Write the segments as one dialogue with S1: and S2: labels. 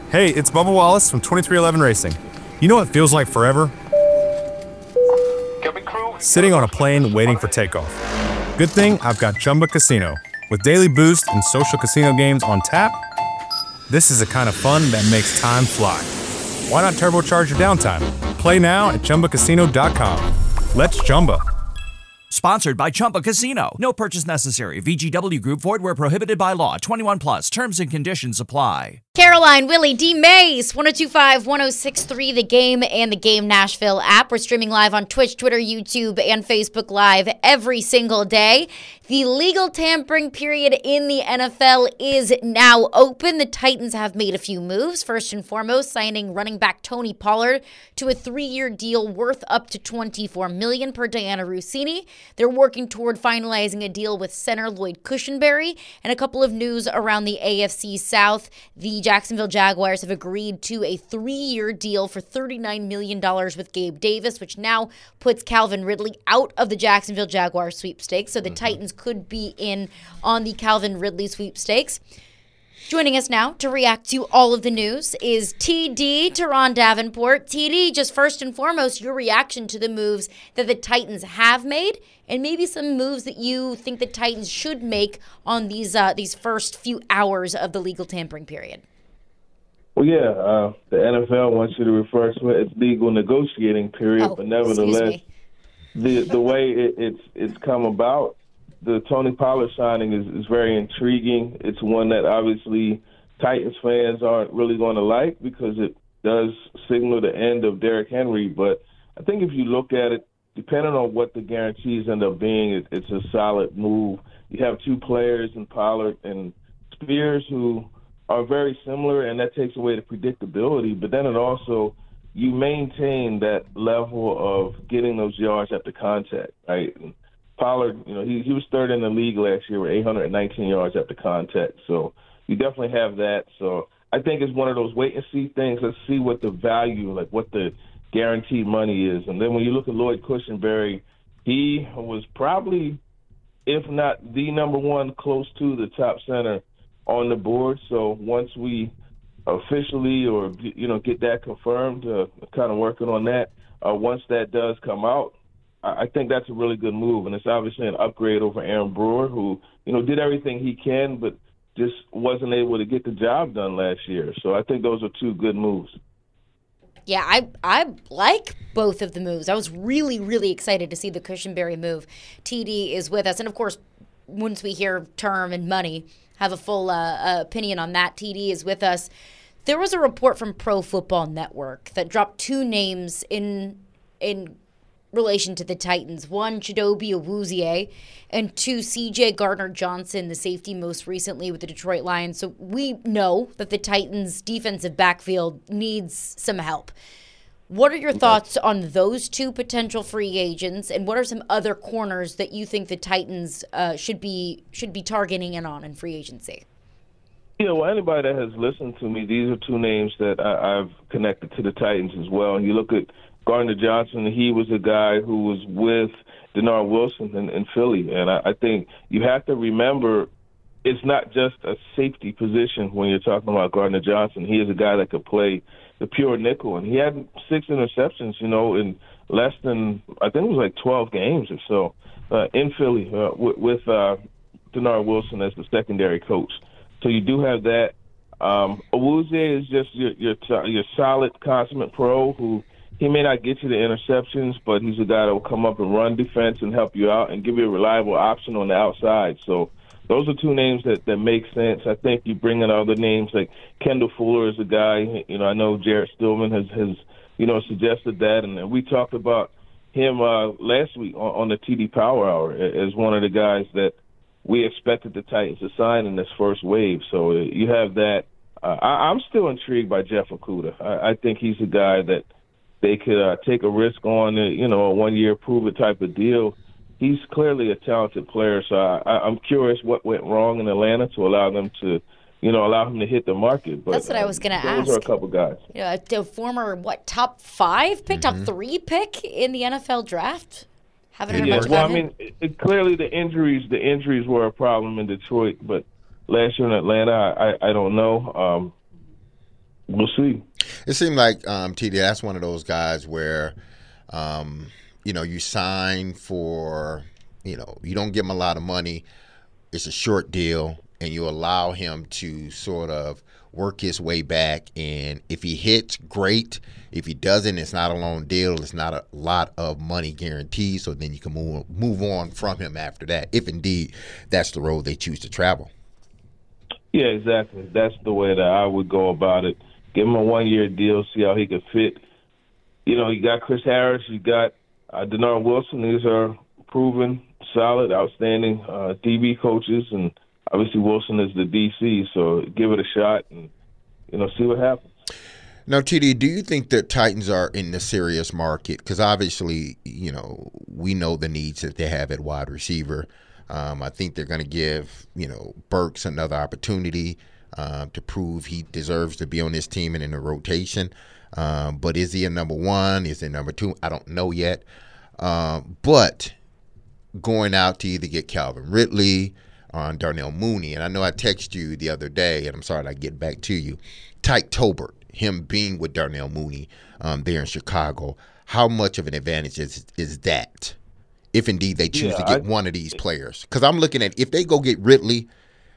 S1: Hey, it's Bubba Wallace from 2311 Racing. You know what feels like forever? Sitting on a plane waiting for takeoff. Good thing I've got Chumba Casino. With daily boost and social casino games on tap, this is the kind of fun that makes time fly. Why not turbocharge your downtime? Play now at ChumbaCasino.com. Let's Chumba.
S2: Sponsored by Chumba Casino. No purchase necessary. VGW Group. Void where prohibited by law. 21 plus. Terms and conditions apply.
S3: Caroline, Willie, D. Mays, 102.5, 106.3, The Game and The Game Nashville app. We're streaming live on Twitch, Twitter, YouTube, and Facebook Live every single day. The legal tampering period in the NFL is now open. The Titans have made a few moves. First and foremost, signing running back Tony Pollard to a 3-year deal worth up to $24 million per Diana Rossini. They're working toward finalizing a deal with center Lloyd Cushenberry. And a couple of news around the AFC South. The Jacksonville Jaguars have agreed to a 3-year deal for $39 million with Gabe Davis, which now puts Calvin Ridley out of the Jacksonville Jaguars sweepstakes. So the Titans could be in on the Calvin Ridley sweepstakes. Joining us now to react to all of the news is TD, Teron Davenport. TD, just first and foremost, your reaction to the moves that the Titans have made, and maybe some moves that you think the Titans should make on these first few hours of the legal tampering period.
S4: Well, yeah, the NFL wants you to refer to it as legal negotiating period, but nevertheless, the way it's come about, the Tony Pollard signing is very intriguing. It's one that obviously Titans fans aren't really going to like because it does signal the end of Derrick Henry. But I think if you look at it, depending on what the guarantees end up being, it's a solid move. You have two players in Pollard and Spears who are very similar, and that takes away the predictability. But then it also, you maintain that level of getting those yards after contact, right? And Pollard, he was third in the league last year with 819 yards after contact. So you definitely have that. So I think it's one of those wait-and-see things. Let's see what the value, like what the guaranteed money is. And then when you look at Lloyd Cushenberry, he was probably, if not the number one, close to the top center on the board. So once we officially or, get that confirmed, kind of working on that, once that does come out, I think that's a really good move, and it's obviously an upgrade over Aaron Brewer, who, did everything he can, but just wasn't able to get the job done last year. So I think those are two good moves.
S3: Yeah, I like both of the moves. I was really, really excited to see the Cushenberry move. TD is with us, and of course, once we hear term and money, have a full opinion on that. TD is with us. There was a report from Pro Football Network that dropped two names in relation to the Titans. One, Chidobe Awuzie, and two, C.J. Gardner-Johnson, the safety most recently with the Detroit Lions. So we know that the Titans' defensive backfield needs some help. What are your thoughts on those two potential free agents, and what are some other corners that you think the Titans should be targeting in free agency?
S4: Yeah, well, anybody that has listened to me, these are two names that I've connected to the Titans as well. And you look at Gardner-Johnson, he was a guy who was with Denard Wilson in Philly. And I think you have to remember it's not just a safety position when you're talking about Gardner-Johnson. He is a guy that could play the pure nickel. And he had 6 interceptions, in less than, I think it was like 12 games or so in Philly with Denard Wilson as the secondary coach. So you do have that. Awuzie is just your solid consummate pro who he may not get you the interceptions, but he's a guy that will come up and run defense and help you out and give you a reliable option on the outside. So those are two names that make sense. I think you bring in other names like Kendall Fuller is a guy. I know Jarrett Stillman has suggested that, and we talked about him last week on the TD Power Hour as one of the guys that we expected the Titans to sign in this first wave. So you have that. I'm still intrigued by Jeff Okudah. I think he's a guy that they could take a risk on, a 1-year prove-it type of deal. He's clearly a talented player, so I'm curious what went wrong in Atlanta to allow them to, allow him to hit the market. But
S3: that's what I was going to ask.
S4: Those are a couple guys.
S3: The former, top 5 pick, top 3 pick in the NFL draft? Haven't heard much about him.
S4: Clearly the injuries were a problem in Detroit, but last year in Atlanta, I don't know. we'll see.
S5: It seemed like TD, that's one of those guys where, you sign for, you don't give him a lot of money. It's a short deal, and you allow him to sort of work his way back. And if he hits, great. If he doesn't, it's not a long deal. It's not a lot of money guaranteed. So then you can move on from him after that, if indeed that's the road they choose to travel. Yeah,
S4: exactly. That's the way that I would go about it. Give him a 1-year deal, see how he could fit. You got Chris Harris, you got Denard Wilson. These are proven, solid, outstanding DB coaches, and obviously Wilson is the DC. So give it a shot and see what happens.
S5: Now, TD, do you think that Titans are in the serious market? Because obviously, we know the needs that they have at wide receiver. I think they're going to give, Burks another opportunity to prove he deserves to be on this team and in the rotation. But is he a number one? Is he number two? I don't know yet. But going out to either get Calvin Ridley or Darnell Mooney, and I know I texted you the other day, and I'm sorry to get back to you, Tyke Tolbert, him being with Darnell Mooney there in Chicago, how much of an advantage is that, if indeed they choose to get one of these players? Because I'm looking at, if they go get Ridley,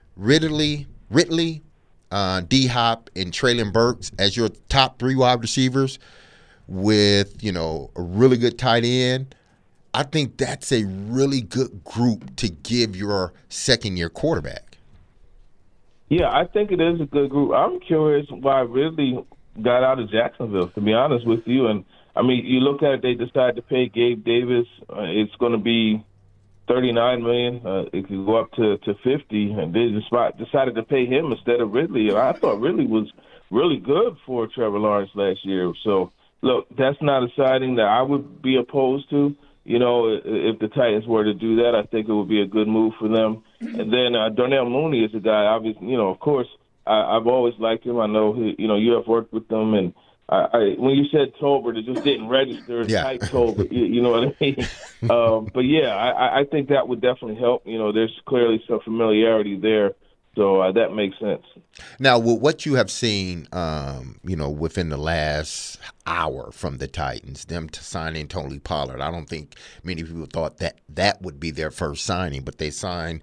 S5: D-Hop, and Treylon Burks as your top 3 wide receivers with, a really good tight end, I think that's a really good group to give your second-year quarterback.
S4: Yeah, I think it is a good group. I'm curious why Ridley got out of Jacksonville, to be honest with you. And, I mean, you look at it, they decided to pay Gabe Davis. It's going to be $39 million. It could go up to $50, and they decided to pay him instead of Ridley. And I thought Ridley was really good for Trevor Lawrence last year. So, look, that's not a signing that I would be opposed to. If the Titans were to do that, I think it would be a good move for them. And then Darnell Mooney is a guy, obviously, of course, I've always liked him. I know, you have worked with them. And when you said Tolbert, it just didn't register. Tyke Tolbert, you know what I mean? But, yeah, I think that would definitely help. There's clearly some familiarity there. So that makes sense.
S5: Now, with what you have seen, within the last hour from the Titans, them signing Tony Pollard, I don't think many people thought that would be their first signing, but they signed,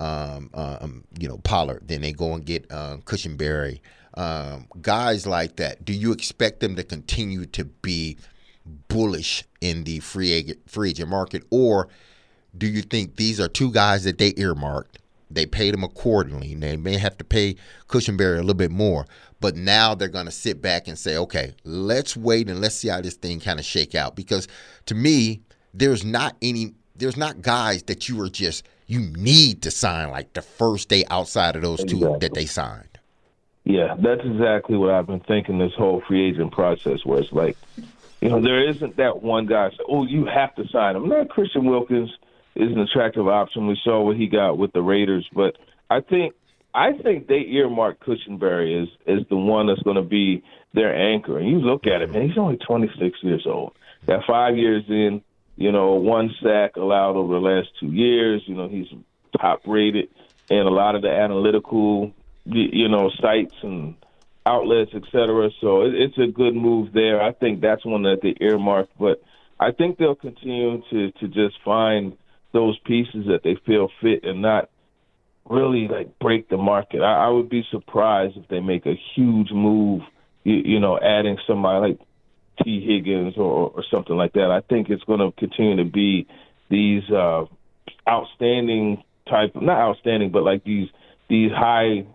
S5: Pollard. Then they go and get Cushenberry. Guys like that, do you expect them to continue to be bullish in the free agent market, or do you think these are 2 guys that they earmarked? They paid him accordingly. They may have to pay Cushenberry a little bit more, but now they're going to sit back and say, okay, let's wait and let's see how this thing kind of shake out. Because to me, there's not guys that you need to sign like the first day outside of those 2 that they signed.
S4: Yeah, that's exactly what I've been thinking this whole free agent process, where it's like, there isn't that one guy say, oh, you have to sign him. Not Christian Wilkins is an attractive option. We saw what he got with the Raiders, but I think they earmarked Cushenberry as the one that's going to be their anchor. And you look at it, man, he's only 26 years old. Got 5 years in, 1 sack allowed over the last 2 years. He's top rated, and a lot of the analytical, sites and outlets, et cetera. So it's a good move there. I think that's one that they earmarked, but I think they'll continue to just find those pieces that they feel fit and not really break the market. I would be surprised if they make a huge move, adding somebody like T. Higgins or something like that. I think it's going to continue to be these outstanding type, not outstanding, but like these highly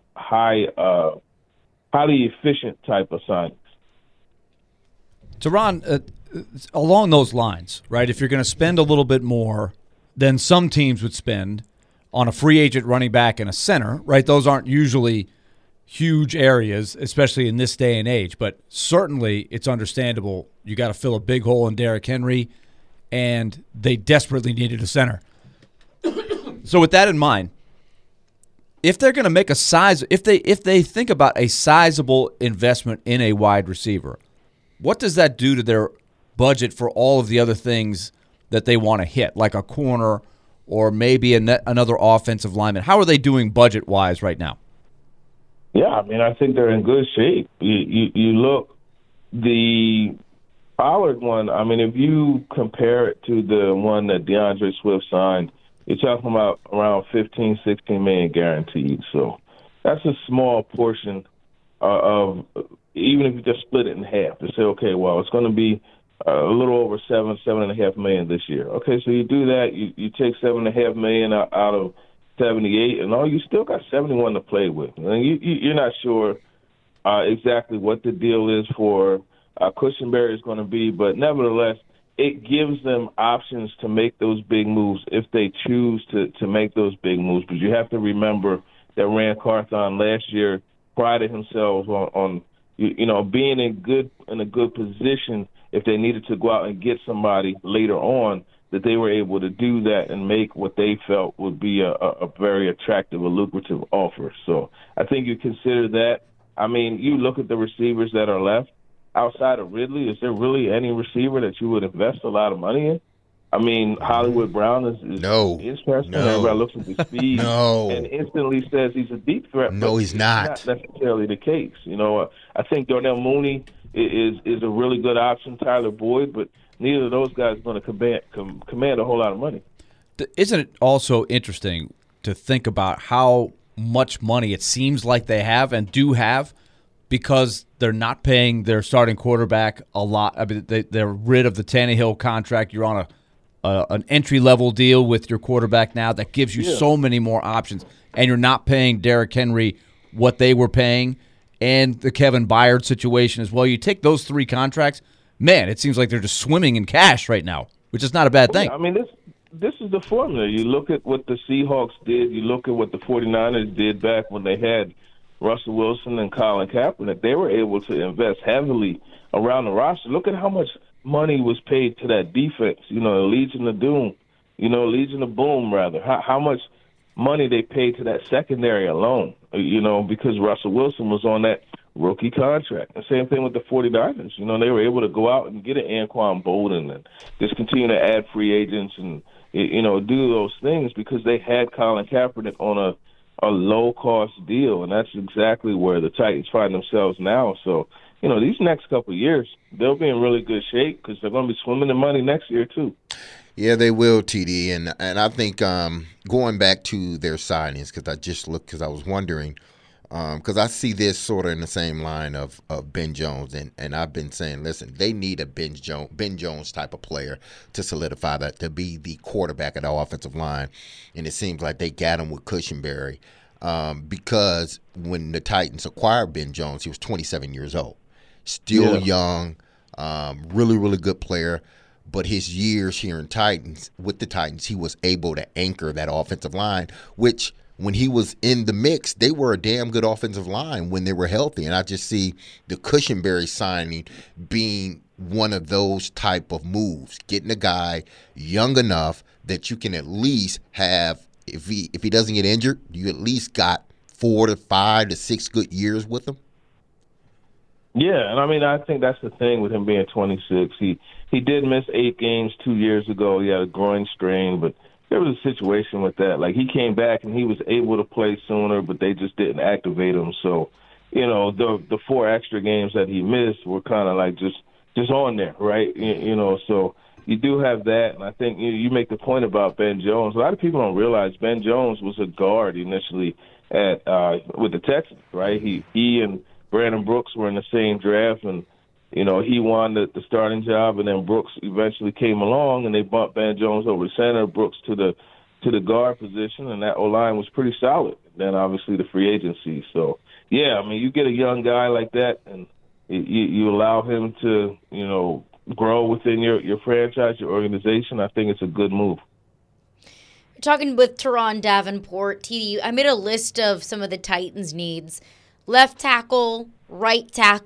S4: efficient type of signings.
S6: Teron, along those lines, right? If you're going to spend a little bit more than some teams would spend on a free agent running back and a center, right? Those aren't usually huge areas, especially in this day and age, but certainly it's understandable. You got to fill a big hole in Derrick Henry, and they desperately needed a center. So with that in mind, if they're going to make if they think about a sizable investment in a wide receiver, what does that do to their budget for all of the other things that they want to hit, like a corner or maybe another offensive lineman? How are they doing budget-wise right now?
S4: Yeah, I mean, I think they're in good shape. You look, the Pollard one, I mean, if you compare it to the one that DeAndre Swift signed, you're talking about around 15, 16 million guaranteed. So that's a small portion of, even if you just split it in half to say, okay, well, it's going to be a little over 7.5 million this year. Okay, so you do that, you take 7.5 million out of 78, and you still got 71 to play with. And you're not sure exactly what the deal is for Cushenberry is going to be, but nevertheless, it gives them options to make those big moves if they choose to make those big moves. Because you have to remember that Rand Carthon last year prided himself on being in a good position if they needed to go out and get somebody later on, that they were able to do that and make what they felt would be a very attractive, a lucrative offer. So I think you consider that. I mean, you look at the receivers that are left. Outside of Ridley, is there really any receiver that you would invest a lot of money in? I mean, Hollywood Brown is person.
S5: No.
S4: Everybody looks at the speed and instantly says he's a deep threat.
S5: No, he's not.
S4: Not necessarily the case. I think Darnell Mooney is a really good option, Tyler Boyd, but neither of those guys are going to command a whole lot of money.
S6: Isn't it also interesting to think about how much money it seems like they have and do have, because they're not paying their starting quarterback a lot? I mean, they're rid of the Tannehill contract. You're on an entry-level deal with your quarterback now that gives you so many more options, and you're not paying Derrick Henry what they were paying, and the Kevin Byard situation as well. You take those three contracts, man, it seems like they're just swimming in cash right now, which is not a bad thing.
S4: I mean, this is the formula. You look at what the Seahawks did. You look at what the 49ers did back when they had Russell Wilson and Colin Kaepernick. They were able to invest heavily around the roster. Look at how much money was paid to that defense. Legion of Doom. Legion of Boom, rather. How much money they paid to that secondary alone, because Russell Wilson was on that rookie contract. The same thing with the 49ers. They were able to go out and get an Anquan Bolden and just continue to add free agents and, do those things because they had Colin Kaepernick on a low-cost deal, and that's exactly where the Titans find themselves now. So, these next couple of years, they'll be in really good shape because they're going to be swimming in money next year too.
S5: Yeah, they will, TD, and I think going back to their signings, because I just looked, because I was wondering, because I see this sort of in the same line of Ben Jones, and I've been saying, listen, they need a Ben Jones type of player to solidify that, to be the quarterback of the offensive line, and it seems like they got him with Cushenberry, because when the Titans acquired Ben Jones, he was 27 years old, still young, really, really good player. But his years here with the Titans, he was able to anchor that offensive line, which when he was in the mix, they were a damn good offensive line when they were healthy. And I just see the Cushenberry signing being one of those type of moves, getting a guy young enough that you can at least have, if he doesn't get injured, you at least got 4 to 5 to 6 good years with him.
S4: Yeah, and I mean, I think that's the thing with him being 26. He did miss 8 games 2 years ago. He had a groin strain, but there was a situation with that. Like, he came back and he was able to play sooner, but they just didn't activate him. So, the 4 extra games that he missed were kind of like just on there, right? So you do have that, and I think you make the point about Ben Jones. A lot of people don't realize Ben Jones was a guard initially with the Texans, right? He and Brandon Brooks were in the same draft, and he won the starting job, and then Brooks eventually came along, and they bumped Ben Jones over to center, Brooks to the guard position, and that O-line was pretty solid. Then obviously the free agency. So yeah, I mean, you get a young guy like that, and you allow him to grow within your franchise, your organization. I think it's a good move.
S3: Talking with Teron Davenport, TD, I made a list of some of the Titans' needs. Left tackle, right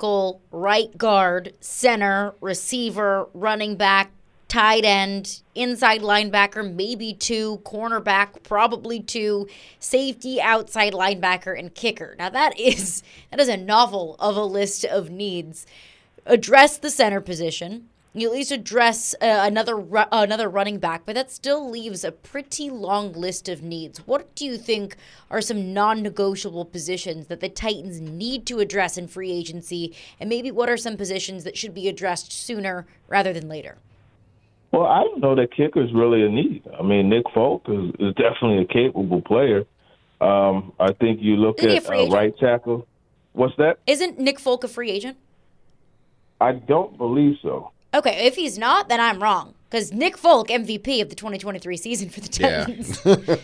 S3: guard, center, receiver, running back, tight end, inside linebacker, maybe 2, cornerback, probably 2, safety, outside linebacker, and kicker. Now that is a novel of a list of needs. Address the center position. You at least address another running back, but that still leaves a pretty long list of needs. What do you think are some non-negotiable positions that the Titans need to address in free agency, and maybe what are some positions that should be addressed sooner rather than later?
S4: Well, I don't know that kicker is really a need. I mean, Nick Folk is definitely a capable player. I think you look at right tackle. What's that?
S3: Isn't Nick Folk a free agent?
S4: I don't believe so.
S3: Okay, if he's not, then I'm wrong. Because Nick Folk, MVP of the 2023 season for the Titans.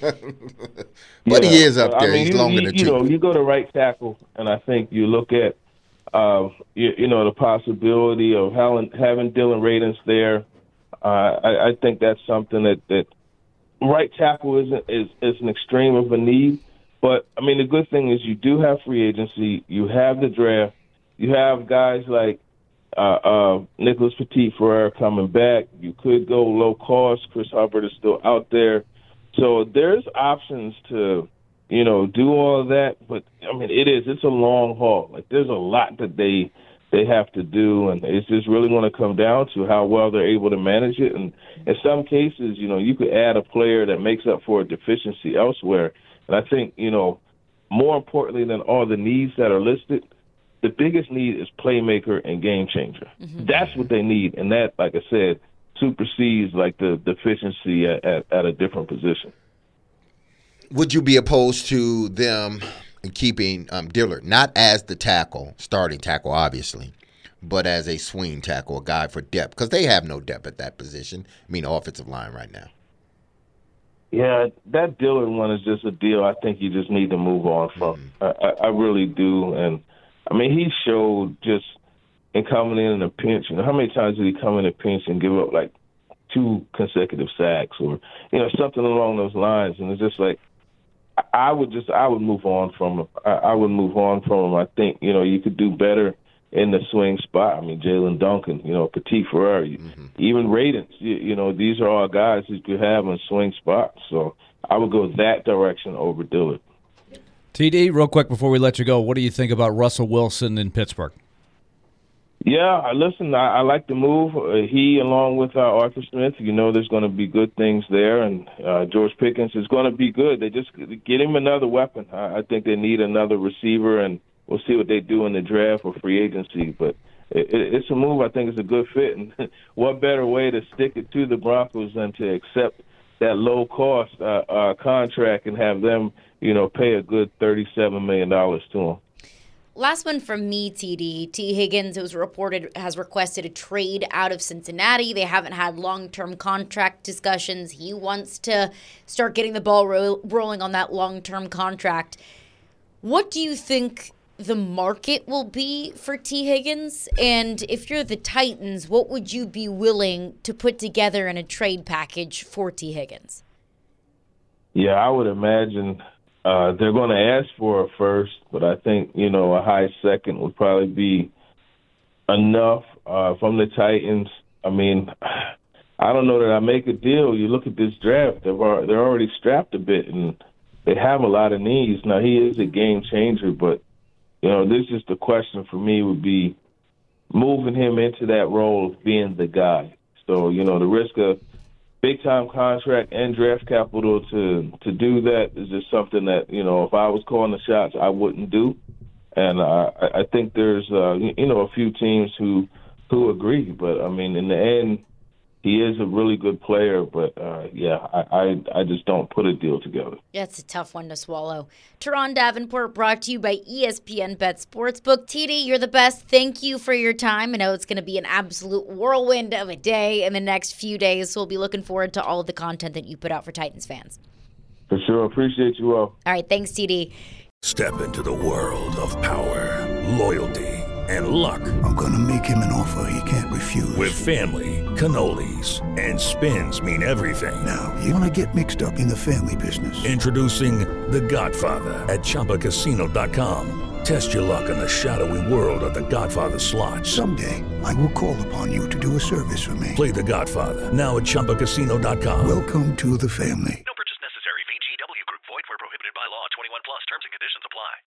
S5: But he is up there.
S4: I mean,
S5: he's longer than two.
S4: You go to right tackle, and I think you look at, the possibility of having Dylan Radins there. I think that's something that right tackle is an extreme of a need. But, I mean, the good thing is you do have free agency. You have the draft. You have guys like Nicholas Petit-Frere coming back. You could go low cost. Chris Hubbard is still out there. So there's options to, do all of that. But, I mean, it's a long haul. Like, there's a lot that they have to do, and it's just really going to come down to how well they're able to manage it. And in some cases, you could add a player that makes up for a deficiency elsewhere. And I think, more importantly than all the needs that are listed, the biggest need is playmaker and game changer. Mm-hmm. That's what they need, and that, like I said, supersedes like the deficiency at a different position.
S5: Would you be opposed to them keeping Dillard, not as the starting tackle, obviously, but as a swing tackle, a guy for depth? Because they have no depth at that position. I mean, offensive line right now.
S4: Yeah, that Dillard one is just a deal I think you just need to move on from. Mm-hmm. I really do. And, I mean, he showed just in coming in a pinch. How many times did he come in a pinch and give up, like, 2 consecutive sacks or, something along those lines? And it's just like, I would move on from him. I would move on from him. I think, you could do better in the swing spot. I mean, Jalen Duncan, Petit-Frere, even Radins, these are all guys that you have in swing spots. So I would go that direction over Dillard.
S6: TD, real quick before we let you go, what do you think about Russell Wilson in Pittsburgh?
S4: Yeah, listen, I like the move. He, along with Arthur Smith, there's going to be good things there, and George Pickens is going to be good. They just get him another weapon. I think they need another receiver, and we'll see what they do in the draft or free agency. But it's a move I think is a good fit, and what better way to stick it to the Broncos than to accept that low-cost contract and have them, pay a good $37 million to them.
S3: Last one from me, TD. T. Higgins, it was reported, has requested a trade out of Cincinnati. They haven't had long-term contract discussions. He wants to start getting the ball rolling on that long-term contract. What do you think the market will be for T. Higgins? And if you're the Titans, what would you be willing to put together in a trade package for T. Higgins?
S4: Yeah, I would imagine they're going to ask for a first, but I think, a high second would probably be enough from the Titans. I mean, I don't know that I make a deal. You look at this draft, they're already strapped a bit, and they have a lot of needs. Now, he is a game changer, but, this is the question for me would be moving him into that role of being the guy. So, the risk of big-time contract and draft capital to do that is just something that, if I was calling the shots, I wouldn't do. And I think there's, a few teams who agree. But, I mean, in the end, he is a really good player. But, I just don't put a deal together.
S3: That's a tough one to swallow. Teron Davenport, brought to you by ESPN Bet Sportsbook. TD, you're the best. Thank you for your time. I know it's going to be an absolute whirlwind of a day in the next few days, so we'll be looking forward to all of the content that you put out for Titans fans.
S4: For sure. Appreciate you all.
S3: All right. Thanks, TD.
S7: Step into the world of power, loyalty, and luck.
S8: I'm going to make him an offer he can't refuse.
S7: With family, cannolis, and spins mean everything.
S8: Now, you want to get mixed up in the family business.
S7: Introducing The Godfather at ChumbaCasino.com. Test your luck in the shadowy world of The Godfather slot.
S8: Someday, I will call upon you to do a service for me.
S7: Play The Godfather now at ChumbaCasino.com.
S8: Welcome to the family.